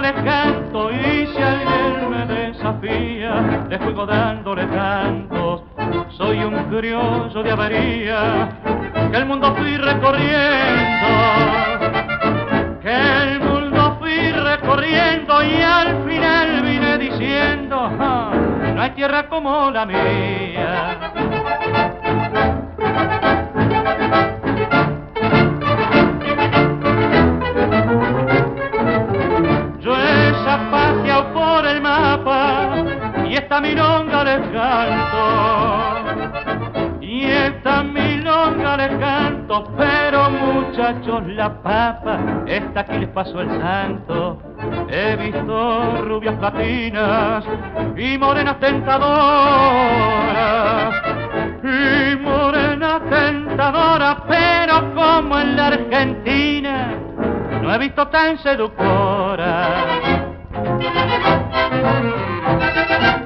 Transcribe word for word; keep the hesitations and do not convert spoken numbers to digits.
les canto y si alguien me desafía, les juego dándole cantos. Soy un criollo de avería, que el mundo fui recorriendo, que el mundo fui recorriendo y al final vine diciendo, ah, no hay tierra como la mía. Yo he zapateado por el mapa y esta milonga les canto, y esta milonga les canto, pero muchachos la papa, esta aquí les pasó el santo. He visto rubias platinas y morenas tentadoras, y morenas tentadoras, pero como en la Argentina no he visto tan seductora.